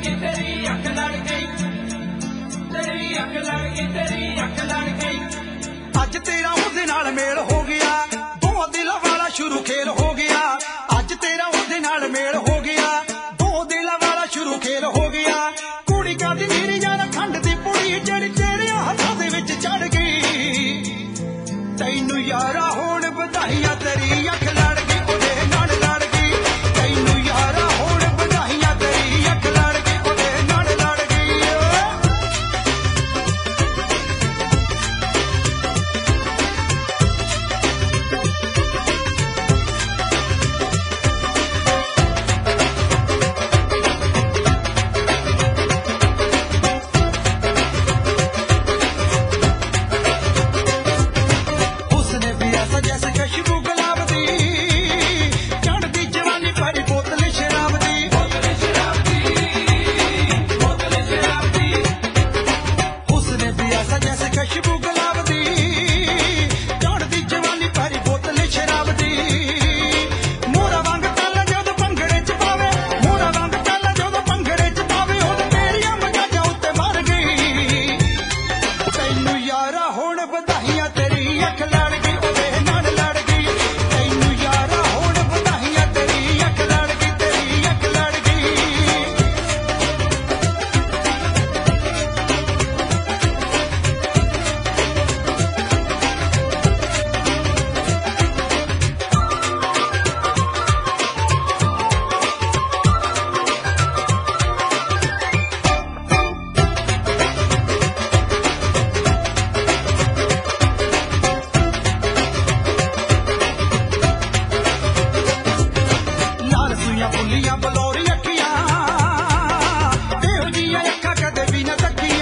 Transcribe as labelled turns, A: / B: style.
A: गई तेरी अख लड़ गई, तेरी अख लड़ गई, तेरी अख लड़ गई।
B: अज तेरा उहदे नाल मेल हो गया, दो दिलां वाला शुरू खेल हो गया। अज तेरा उहदे नाल मेल हो गया, दो दिलां वाला शुरू खेल हो गया। कुड़ी कादी मेरी जान खंड दी पुड़ी जड़ी तेरे हत्थां दे विच चढ़ गई। तैनू यारा होण बधाइयां तेरी अख लड़ गई, ओदे नाल लड़ गई। तैनू यारा होण बधाइयां तेरी अख लड़ गई, ओदे नाल लड़ गई। उसने भी ऐसा जैसे खुशबू गुलाब दी, चढ़दी जवानी भरी बोतल शराब दी।
A: बोतल शराब दी, बोतल शराब दी।
B: उसने भी ऐसा जैसे खुशबू गुलाब दी, चढ़दी जवानी भरी बोतल शराब दी। मोरा वांग ताला जदों भंगड़े च पावे, मोरा वांग ताला जदों भंगड़े च पावे, ओद तेरियां मजाजां उत्ते मर गई। तैनू यारा होण बधाइयां तेरी अख लड़ गई, ओदे नाल लड़ गई। तैनू यारा होण बधाइयां तेरी अख लड़ गई, तेरी अख लड़ गई। लाल सूइयां फुल्लियां बलौरी अखियां, एहो जिहियां अखां कदे भी ना तक्कियां।